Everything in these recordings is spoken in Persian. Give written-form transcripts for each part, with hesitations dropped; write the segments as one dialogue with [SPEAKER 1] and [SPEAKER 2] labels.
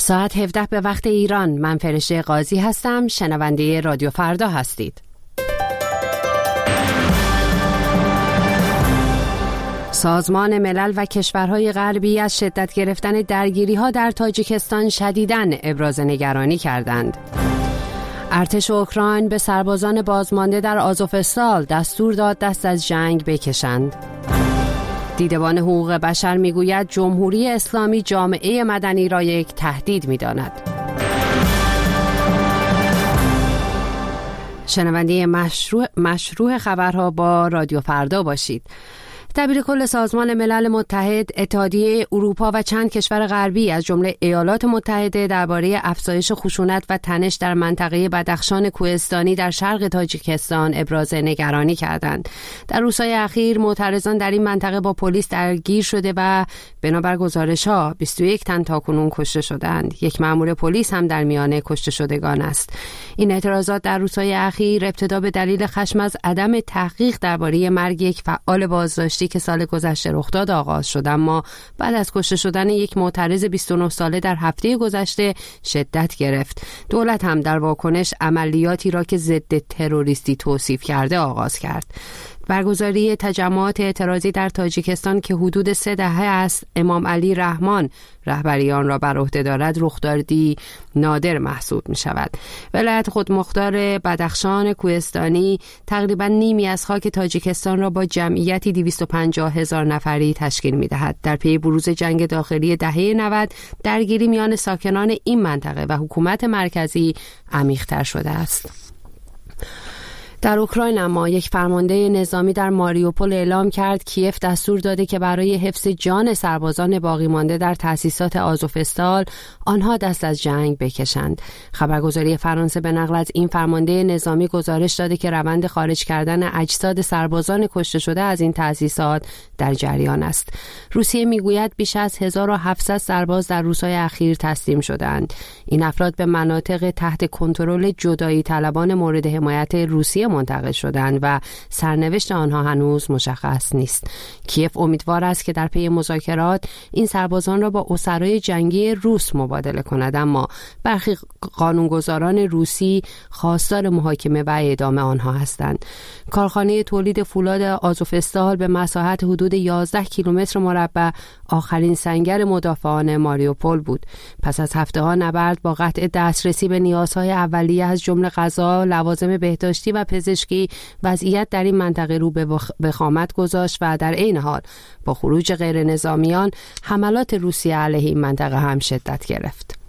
[SPEAKER 1] ساعت 17 به وقت ایران. من فرشته قاضی هستم. شنونده رادیو فردا هستید. سازمان ملل و کشورهای غربی از شدت گرفتن درگیری‌ها در تاجیکستان شدیداً ابراز نگرانی کردند. ارتش اوکراین به سربازان بازمانده در آزوفستال دستور داد دست از جنگ بکشند. دیدبان حقوق بشر میگوید جمهوری اسلامی جامعه مدنی را یک تهدید می‌داند. شنونده مشروع خبرها با رادیو فردا باشید. دبیر کل سازمان ملل متحد، اتحادیه اروپا و چند کشور غربی از جمله ایالات متحده درباره افزایش خشونت و تنش در منطقه بدخشان کوهستانی در شرق تاجیکستان ابراز نگرانی کردند. در روزهای اخیر معترضان در این منطقه با پلیس درگیر شده و بنابر گزارش‌ها 21 تن تاکنون کشته شدند. یک مأمور پلیس هم در میان کشته شدگان است. این اعتراضات در روزهای اخیر ابتدا به دلیل خشم از عدم تحقیق درباره مرگ یک فعال بازداشتی که سال گذشته رخ داد آغاز شد، اما بعد از کشته شدن یک معترض 29 ساله در هفته گذشته شدت گرفت. دولت هم در واکنش عملیاتی را که ضد تروریستی توصیف کرده آغاز کرد. برگزاری تجمعات اعتراضی در تاجیکستان که حدود 3 دهه است امام علی رحمان رهبری آن را بر عهده دارد رخدادی نادر محسوب می شود. ولایت خودمختار بدخشان کوهستانی تقریبا نیمی از خاک تاجیکستان را با جمعیتی 250,000 نفری تشکیل می دهد. در پی بروز جنگ داخلی دهه 90 درگیری میان ساکنان این منطقه و حکومت مرکزی عمیق‌تر شده است. در اوکراین اما یک فرمانده نظامی در ماریوپول اعلام کرد کیف دستور داده که برای حفظ جان سربازان باقی مانده در تأسیسات آزوفستال آنها دست از جنگ بکشند. خبرگزاری فرانسه به نقل از این فرمانده نظامی گزارش داده که روند خارج کردن اجساد سربازان کشته شده از این تأسیسات در جریان است. روسیه میگوید بیش از 1700 سرباز در روزهای اخیر تسلیم شدند. این افراد به مناطق تحت کنترل جدایی طلبان مورد حمایت روسیه منتقل شدند و سرنوشت آنها هنوز مشخص نیست. کیف امیدوار است که در پی مذاکرات این سربازان را با اسرای جنگی روس مبادله کند، اما برخی قانونگذاران روسی خواستار محاکمه و اعدام آنها هستند. کارخانه تولید فولاد آزوفستال به مساحت حدود 11 کیلومتر مربع آخرین سنگر مدافعان ماریوپول بود. پس از هفته‌ها نبرد با قطع دسترسی به نیازهای اولیه از جمله غذا، لوازم بهداشتی و پزشکی، وضعیت در این منطقه رو به وخامت گذاشت و در عین حال با خروج غیر نظامیان حملات روسیه علیه این منطقه هم شدت گرفت.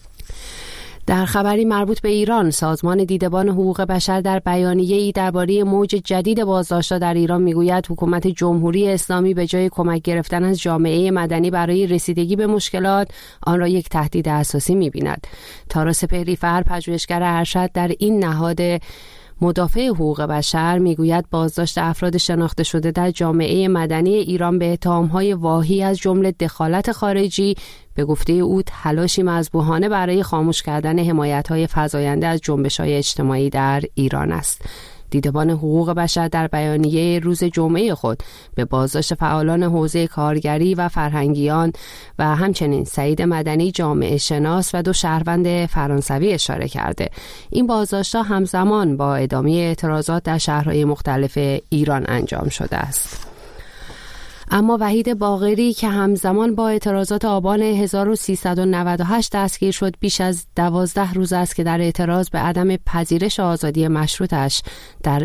[SPEAKER 1] در خبری مربوط به ایران، سازمان دیدبان حقوق بشر در بیانیه‌ای درباره موج جدید بازداشت‌ها در ایران میگوید حکومت جمهوری اسلامی به جای کمک گرفتن از جامعه مدنی برای رسیدگی به مشکلات، آن را یک تهدید اساسی می‌بیند. تارا سپهری‌فر، پژوهشگر ارشد در این نهاد مدافع حقوق بشر، میگوید بازداشت افراد شناخته شده در جامعه مدنی ایران به اتهام‌های واهی از جمله دخالت خارجی به گفته او تلاشی مذبوحانه برای خاموش کردن حمایت‌های فزاینده از جنبش‌های اجتماعی در ایران است. دیدبان حقوق بشر در بیانیه روز جمعه خود به بازداشت فعالان حوزه کارگری و فرهنگیان و همچنین سعید مدنی جامعه شناس و 2 شهروند فرانسوی اشاره کرده. این بازداشت‌ها همزمان با ادامه اعتراضات در شهرهای مختلف ایران انجام شده است. اما وحید باقری که همزمان با اعتراضات آبان 1398 دستگیر شد، بیش از 12 روز است که در اعتراض به عدم پذیرش آزادی مشروطش در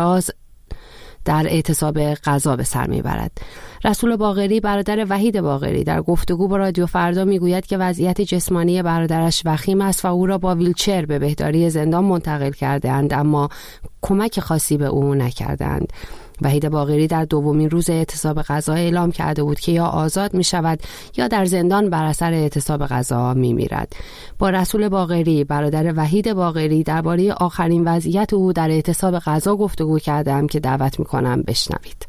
[SPEAKER 1] اعتصاب غذا به سر میبرد. رسول باقری، برادر وحید باقری، در گفتگو با رادیو فردا میگوید که وضعیت جسمانی برادرش وخیم است و او را با ویلچر به بهداری زندان منتقل کردند، اما کمک خاصی به او نکردند. وحید باقری در دومین روز اعتصاب غذا اعلام کرده بود که یا آزاد می شود یا در زندان بر اثر اعتصاب غذا می میرد. با رسول باقری، برادر وحید باقری، درباره آخرین وضعیت او در اعتصاب غذا گفتگو کردم که دعوت می کنم بشنوید.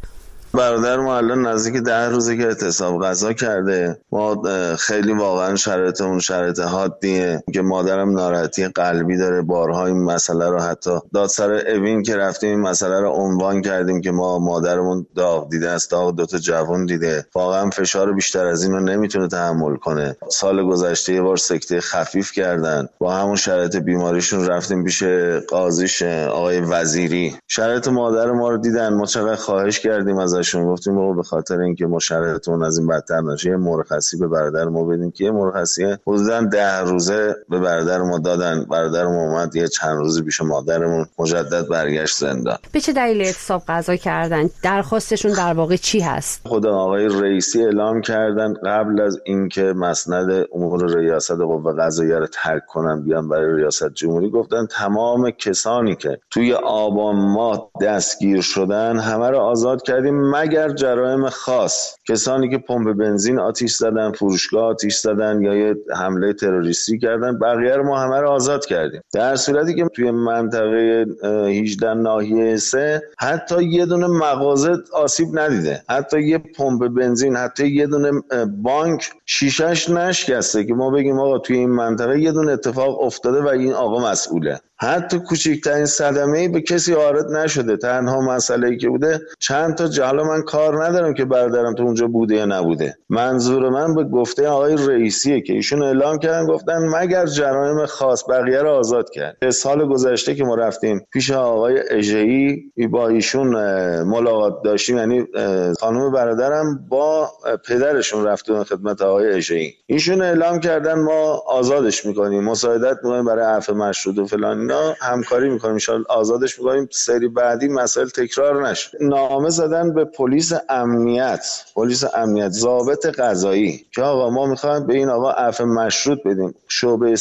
[SPEAKER 2] برادر ما الان نزدیک 10 روزه که اعتصاب غذا کرده. ما خیلی واقعا شرایطمون شرایط حادیه که مادرم ناراحتی قلبی داره. بارها این مسئله رو حتی دادسر اوین که رفتیم این مسئله رو عنوان کردیم که ما مادرمون داغ دیده است، داغ 2 تا جوان دیده، واقعا فشار بیشتر از این رو نمیتونه تحمل کنه. سال گذشته یه بار سکته خفیف کردن، با همون شرایط بیماریشون رفتیم پیش قاضیش آقای وزیری، شرایط مادر ما رو دیدن. ما چقدر خواهش کردیم ازشون، گفتیم بابا به خاطر اینکه ما شرایطمون از این بدتر نشه یه مرخصی به برادر ما بدیم، که یه مرخصی حدوداً 10 روزه به برادر ما دادن. برادر ما اومد یه چند روزی پیش مادرمون، مجدد برگشت زندان.
[SPEAKER 1] به چه دلیل اعتصاب غذا کردن؟ درخواستشون در واقع چی هست؟
[SPEAKER 2] خود آقای رئیسی اعلام کردن قبل از اینکه مسند امور ریاست قوه قضاییه رو ترک کنن بیان برای ریاست جمهوری، گفتن تمام کسانی که توی آبان ماه دستگیر شدن همه رو آزاد کردیم مگر جرایم خاص. کسانی که پمپ بنزین آتش زدن، فروشگاه آتش زدن یا یه حمله تروریستی کردن، بقیه رو ما همه رو آزاد کردیم. در صورتی که توی منطقه 18 ناحیه 3 حتی یه دونه مغازه آسیب ندیده، حتی یه پمپ بنزین، حتی یه دونه بانک شیشه‌اش نشکسته که ما بگیم آقا توی این منطقه یه دونه اتفاق افتاده و این آقا مسئوله. حتی کوچکترین صدمه‌ای به کسی وارد نشده. تنها مسئله‌ای که بوده چند تا جهل، من کار ندارم که برادرم تو اونجا بوده یا نبوده، منظور من به گفته آقای رئیسیه که ایشون اعلام کردن، گفتن مگر جرایم خاص، بقیه رو آزاد کرد. سال گذشته که ما رفتیم پیش آقای اژه‌ای با ایشون ملاقات داشتیم، یعنی خانم برادرم با پدرشون رفتن خدمت آقای اژه‌ای، ایشون اعلام کردن ما آزادش می‌کنیم، مساعدت می‌کنیم برای عفو مشروط و فلان، همکاری میکنیم، ان شاءالله آزادش میکنیم، سری بعدی مسائل تکرار نشه. نامه زدن به پلیس امنیت ضابط قضایی که آقا ما میخوایم به این آقا عفو مشروط بدیم. شعبه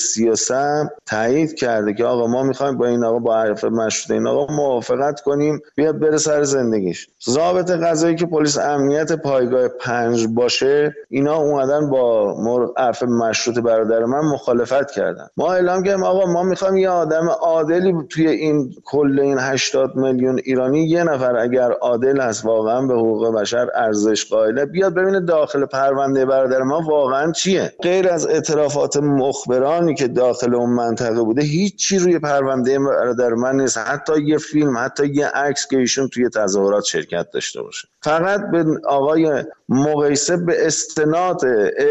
[SPEAKER 2] 33 تایید کرده که آقا ما میخوایم با این آقا با عفو مشروط این آقا موافقت کنیم بیاد بره سر زندگیش. ضابط قضایی که پلیس امنیت پایگاه 5 باشه، اینا اومدن با عفو مشروط برادر من مخالفت کردن. ما اعلام کردیم آقا ما میخوایم یه آدم عادلی توی این کل این 80 میلیون ایرانی، یه نفر اگر عادل هست واقعا به حقوق بشر ارزش قائله، بیاد ببینه داخل پرونده برادر ما واقعا چیه. غیر از اعترافات مخبرانی که داخل اون منطقه بوده هیچی روی پرونده برادر من نیست، حتی یه فیلم، حتی یه عکس که ایشون توی تظاهرات شرکت داشته باشه. فقط به آقای مقایسه به استناد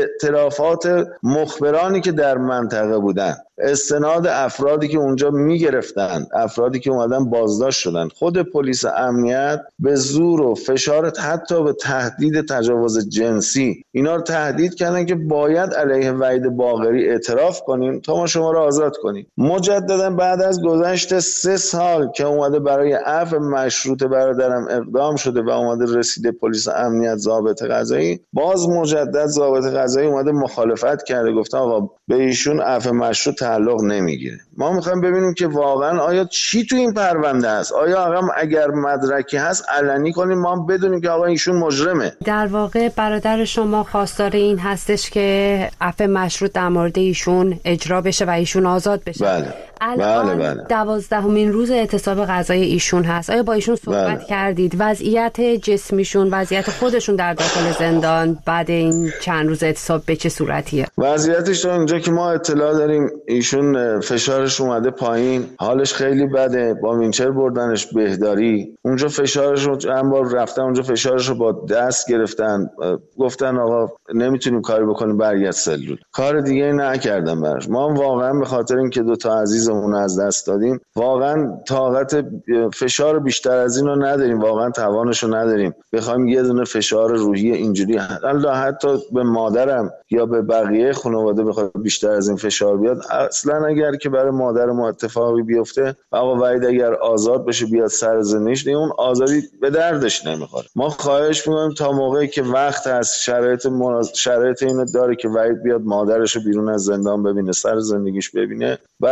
[SPEAKER 2] اعترافات مخبرانی که در منطقه بودن، استناد افرادی که اونجا میگرفتن، افرادی که اومدن بازداشت شدن، خود پلیس امنیت به زور و فشار، حتی به تهدید تجاوز جنسی، اینا رو تهدید کردن که باید علیه وحید باقری اعتراف کنیم تا ما شما رو آزاد کنیم. مجددا بعد از گذشت 3 سال که اومده برای عفو مشروط برادرم اقدام شده و اومده رسیده پلیس امنیت ضابط قضایی، باز مجدد ضابط قضایی اومده مخالفت کرده، گفته آقا به ایشون عفو مشروط تعلق نمیگیره. ما میخوایم ببینیم که واقعا آیا چی تو این پرونده است، آیا آقا اگر مدرکی هست علنی کنیم ما بدونیم که آقا ایشون مجرمه.
[SPEAKER 1] در واقع برادر شما خواستار این هستش که عفو مشروط در مورد ایشون اجرا بشه و ایشون آزاد بشه.
[SPEAKER 2] بله.
[SPEAKER 1] الان 12مین روز اعتصاب غذای ایشون هست. آیا با ایشون صحبت کردید؟ وضعیت جسمیشون، وضعیت خودشون در داخل زندان بعد این چند روز اعتصاب به چه صورتیه؟
[SPEAKER 2] وضعیتش رو اینجا که ما اطلاع داریم ایشون فشارش اومده پایین، حالش خیلی بده، با وینچر بردنش بهداری، اونجا فشارش رو چند بار رفتن اونجا فشارش رو با دست گرفتن، گفتن آقا نمیتونیم کاری بکنیم برگرد سلول، کار دیگه نکردن براش. ما واقعا به خاطر اینکه 2 تا عزیزمون از دست دادیم واقعا طاقت فشار بیشتر از این رو نداریم، واقعا توانش رو نداریم بخوایم یه دونه فشار روحی اینجوری حتی به مادرم یا به بقیه خانواده بخواد بیشتر از این فشار بیاد. اصلا اگر که برای مادر ما اتفاقی بیفته، آقا وحید اگر آزاد بشه بیاد سر زندگیش، اون آزادی به دردش نمیخوره. ما خواهش می‌کنیم تا موقعی که وقت هست، شرایط اینو داره که وحید بیاد مادرش رو بیرون از زندان ببینه، سر زندگیش ببینه، بعد در اون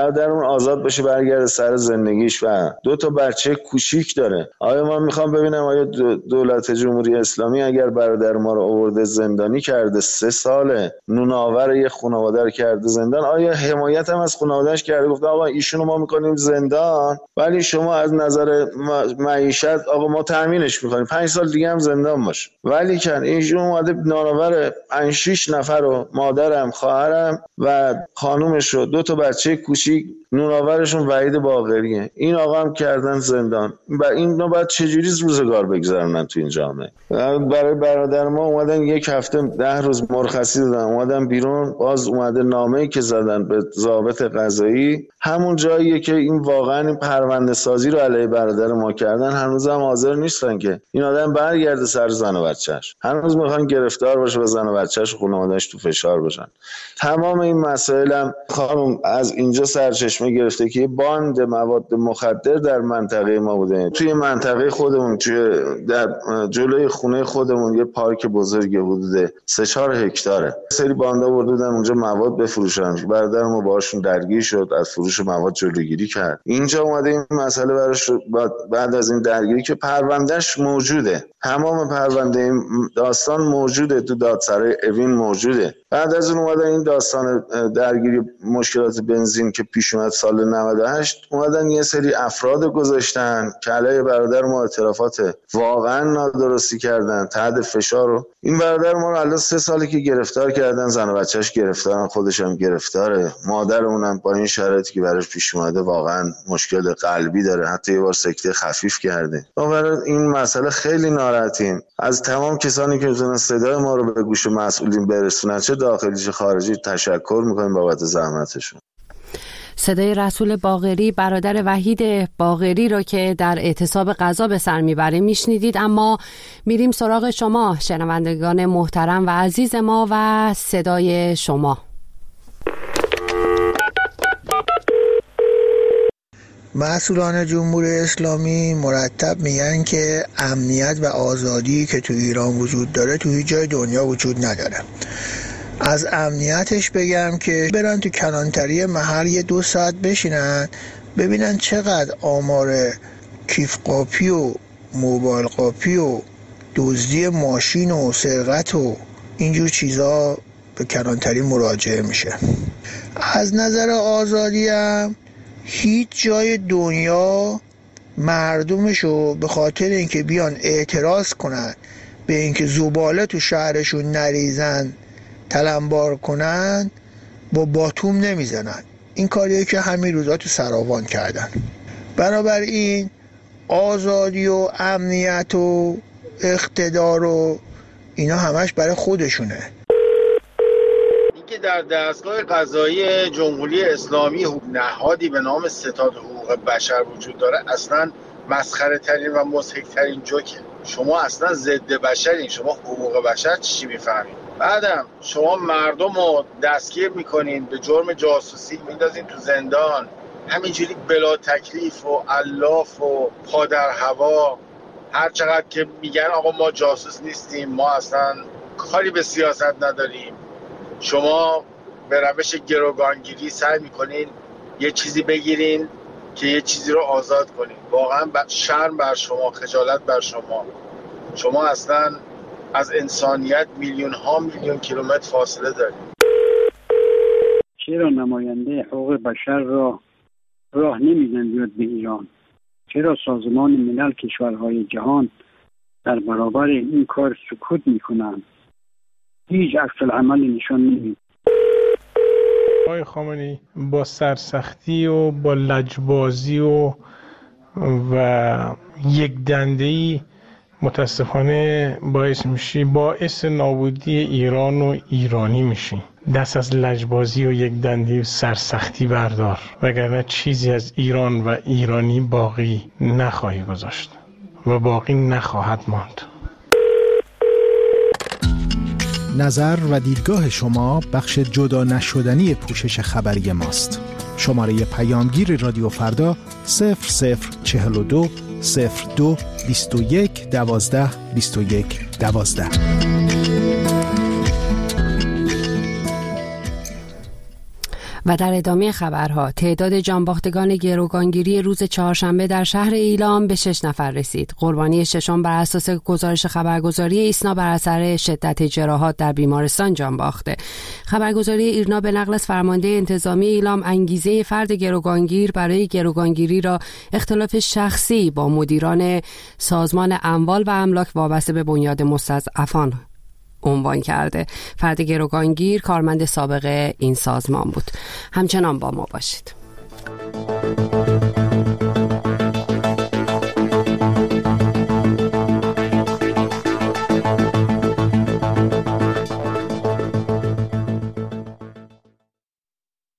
[SPEAKER 2] آزاد بشه برگرده سر زندگیش و 2 تا بچه کوچیک داره. آیا ما میخوام ببینم آیا دولت جمهوری اسلامی اگر برادر ما رو آورده زندانی کرده 3 سال نوناور یه خانواده رو کرده زندان، آیا حمایت هم از خانواده‌اش کرده؟ گفته آقا ایشونو ما میکنیم زندان ولی شما از نظر معیشت آقا ما تامینش میکنیم 5 سال دیگه هم زندان باشه. ولی کن ایشون اومده نانآور 5-6 نفر رو، مادرم، خواهرم و خانومش رو، 2 تا بچه کوچیک، نوناورشون وحید باقریه، این آقا هم کردن زندان. و اینا بعد چجوری روزگار بگذرونن تو این جامعه؟ برای برادر ما اومدن 1 هفته 10 روز مرخصی دادن، اومدن بیرون، باز اومده نامه‌ای که زدن به ضابط قضایی همون جاییه که این واقعا این پرونده سازی رو علیه برادر ما کردن. هنوز هم حاضر نیستن که این آدم برگرده سر زن و بچه‌اش، هنوز میخوان گرفتار باشه و زن و بچه‌اش و خانواده‌اش تو فشار باشن. تمام این مسائل هم خانم از اینجا سرچشمه گرفته که باند مواد مخدر در منطقه ما بوده. توی منطقه خودمون، توی در جلوی خونه خودمون یه پارک بزرگی حدود 3-4 هکتاره، سری باندا برده بودن اونجا مواد بفروشن. برادر ما باهاشون درگیر شد، از فروش مواد جلوگیری کرد. اینجا اومده این مسئله براش بعد از این درگیری که پروندهش موجوده، تمام پرونده داستان موجوده تو دادسرای اوین موجوده. بعد از اون اومدن این داستان درگیری مشکلات بنزین که پیش اومد سال 98 اومدن یه سری افراد گذاشتن که علیه برادر ما اعترافات واقعا نادرستی کردن تحت فشار. رو این برادر ما رو الان 3 ساله که گرفتار کردن، زن و بچه‌اش گرفتارن، خودش هم گرفتاره، مادرمونم با این شرایطی که براش پیش اومده واقعا مشکل قلبی داره، حتی یه بار سکته خفیف کرده. ما این مسئله خیلی ناراحتیم. از تمام کسانی که میتونن صدای ما رو به گوش مسئولین برسونن، چه داخلی چه خارجی، تشکر میکنیم بابت زحمتشون.
[SPEAKER 1] صدای رسول باقری، برادر وحید باقری رو که در اعتصاب غذا به سر میبره میشنیدید. اما میریم سراغ شما شنوندگان محترم و عزیز ما و صدای شما.
[SPEAKER 3] مسئولان جمهوری اسلامی مرتب میگن که امنیت و آزادی که تو ایران وجود داره تو هیچ جای دنیا وجود نداره. از امنیتش بگم که برن تو کلانتری محل یه 2 ساعت بشینن ببینن چقدر آمار کیف قاپی و موبایل قاپی و دزدی ماشین و سرقت و اینجور چیزا به کلانتری مراجعه میشه. از نظر آزادی هم هیچ جای دنیا مردمشو به خاطر اینکه بیان اعتراض کنن به اینکه زباله تو شهرشون نریزن تلمبار کنن با باتوم نمیزنن. این کاریه که همین روزا تو سراوان کردن. بنابراین آزادی و امنیت و اقتدار و اینا همش برای خودشونه.
[SPEAKER 4] اینکه در دستگاه قضایی جمهوری اسلامی نهادی به نام ستاد حقوق بشر وجود داره اصلا مسخره ترین و مضحک ترین جوکه. شما اصلا ضد بشرین، شما حقوق بشر چی میفهمید؟ بعدم شما مردم رو دستگیر میکنین، به جرم جاسوسی میندازین تو زندان، همینجوری بلا تکلیف و الاف و پا در هوا. هر چقدر که میگن آقا ما جاسوس نیستیم، ما اصلا کاری به سیاست نداریم، شما به روش گروگانگیری سعی میکنین یه چیزی بگیرین که یه چیزی رو آزاد کنین. واقعا شرم بر شما، خجالت بر شما. شما اصلا از انسانیت میلیون کیلومتر فاصله دارید.
[SPEAKER 5] چرا نماینده حقوق بشر را راه نمیدن بیاد به ایران؟ چرا سازمان ملل کشورهای جهان در برابر این کار سکوت میکنن؟ هیچ عکس العمل نشان نمیده.
[SPEAKER 6] آقای خامنه‌ای با سرسختی و با لجبازی و یک دنده‌ای متاسفانه باعث نابودی ایران و ایرانی میشی. دست از لجبازی و یک دنده‌ای سرسختی بردار، وگرنه چیزی از ایران و ایرانی باقی نخواهی گذاشت و باقی نخواهد ماند.
[SPEAKER 7] نظر و دیدگاه شما بخش جدا نشدنی پوشش خبری ماست. شماره پیامگیر رادیو فردا 0042 02 21 12 21 12.
[SPEAKER 1] و در ادامه خبرها تعداد جانباختگان گروگانگیری روز چهارشنبه در شهر ایلام به 6 نفر رسید. قربانی ششم بر اساس گزارش خبرگزاری ایسنا بر اثر شدت جراحات در بیمارستان جان باخته. خبرگزاری ایرنا به نقل از فرمانده انتظامی ایلام انگیزه فرد گروگانگیر برای گروگانگیری را اختلاف شخصی با مدیران سازمان اموال و املاک وابسته به بنیاد مستضعفان عنوان کرده. فرد گروگانگیر کارمند سابق این سازمان بود. همچنان با ما باشید.